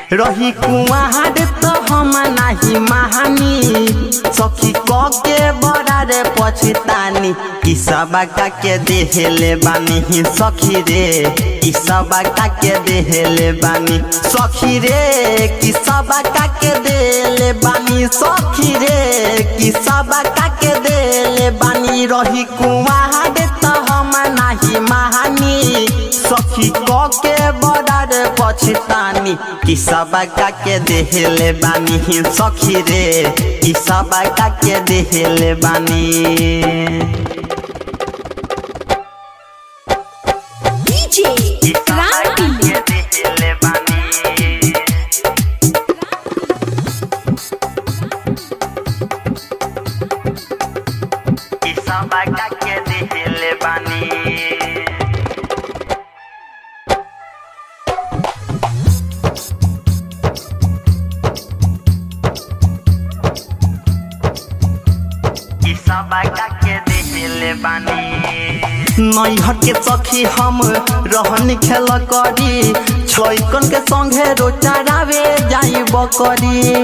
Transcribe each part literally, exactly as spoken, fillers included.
रही कुआर तो हम नाही महानी सखी क के बड़ा रे पछतानी कि सबा का के देहले बानी सखी रे कि सबा का के देहले बानी सखी रे कि सबा का के देले बानी सखी रे कि सबा का के देले बानी रही कुआर तो हम नाही महानी सखी क के बड़ा रे पछतानी कि सबा का के देहले बानी सखी रे कि सबा का के देहले बानी डीजे क्रांति देहले बानी कि सबा का के देहले बानी नैहर के सखी हम रहन खेल करी छकन के संगे रोचारावे जाई बकरी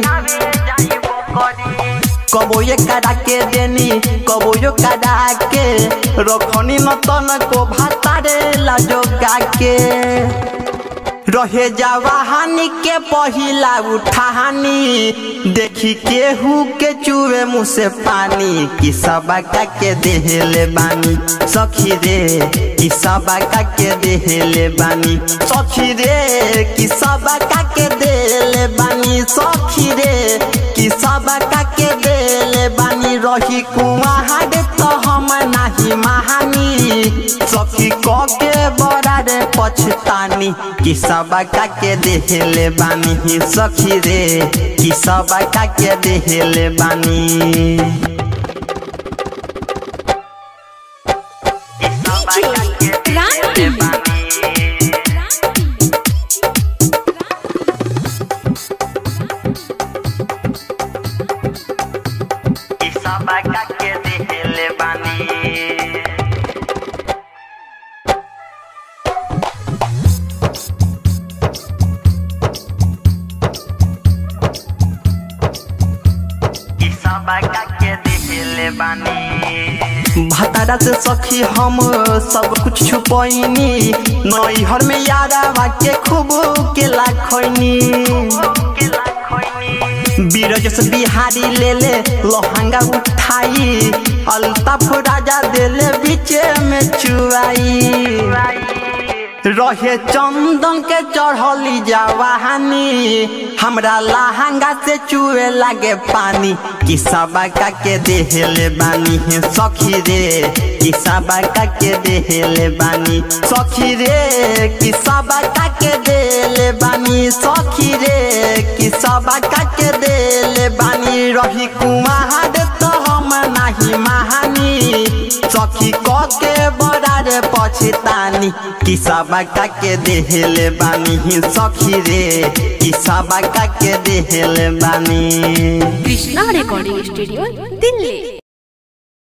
कबो ये कड़ा के देनी कबो यो कड़ा के रखनी न तन को भातारे लाजो के रहे जवानी के पहिला उठानी देखी केहू के चुवे मुँह से पानी कि सबा का के देहले बानी सखी रे कि सबा का के देहले बानी सखी रे कि सबा का के देले बानी सखी रे कि सबा का के देले बानी रही कुआर तो हम नाही महानी सखी क के बड़ा रे पछतानी कि सबा का के देहले बानी सखी रे कि सबा का के देहले बानी डीजे क्रांति कि सबा का के देहले बानी भतारा से सखी हम सब कुछ छुपैनी नैहर में यारा के खूब के लाखनी बीरज से बिहारी ले ले लहंगा उठाई अल्ताफ राजा देले बीचे में चुआई रहे चंदन के चढ़ली जवानी हमरा लहंगा से चुए लागे पानी कि सबा का के देहले बानी सखी रे कि सबा का के देहले बानी सखी रे कि सबा का के देले बानी सखी रे कि सबा का के देले बानी रही कुआर तो हम नाही महानी सखी क के बड़ा रे पछतानी कि सबा का के देहले बानी सखी रे कि सबा का के देहले बानी कृष्णा रिकॉर्डिंग स्टूडियो दिल्ली।